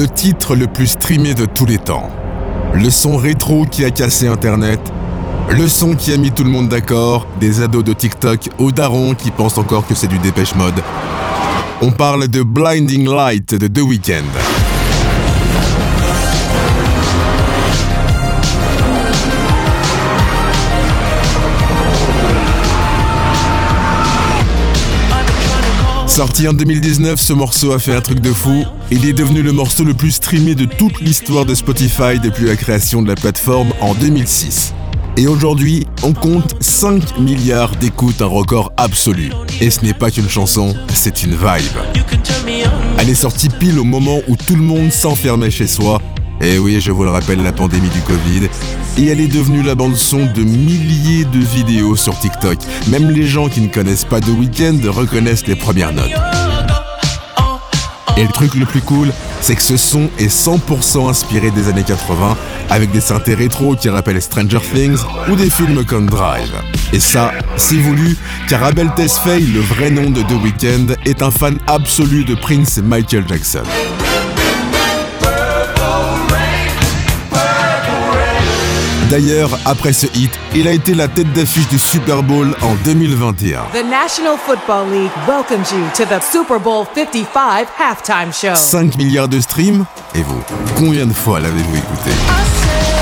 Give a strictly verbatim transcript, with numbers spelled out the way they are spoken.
le titre le plus streamé de tous les temps. Le son rétro qui a cassé Internet. Le son qui a mis tout le monde d'accord, des ados de TikTok aux darons qui pensent encore que c'est du Dépêche Mode. On parle de Blinding Light de The Weeknd. Sorti en deux mille dix-neuf, ce morceau a fait un truc de fou. Il est devenu le morceau le plus streamé de toute l'histoire de Spotify depuis la création de la plateforme en deux mille six. Et aujourd'hui, on compte cinq milliards d'écoutes, un record absolu. Et ce n'est pas qu'une chanson, c'est une vibe. Elle est sortie pile au moment où tout le monde s'enfermait chez soi. Et oui, je vous le rappelle, la pandémie du Covid. Et elle est devenue la bande-son de milliers de vidéos sur TikTok. Même les gens qui ne connaissent pas The Weeknd reconnaissent les premières notes. Et le truc le plus cool, c'est que ce son est cent pour cent inspiré des années quatre-vingts, avec des synthés rétro qui rappellent Stranger Things ou des films comme Drive. Et ça, c'est voulu, car Abel Tesfaye, le vrai nom de The Weeknd, est un fan absolu de Prince et Michael Jackson. D'ailleurs, après ce hit, il a été la tête d'affiche du Super Bowl en deux mille vingt et un. The National Football League welcomes you to the Super Bowl cinquante-cinq halftime show. cinq milliards de streams? Et vous, combien de fois l'avez-vous écouté?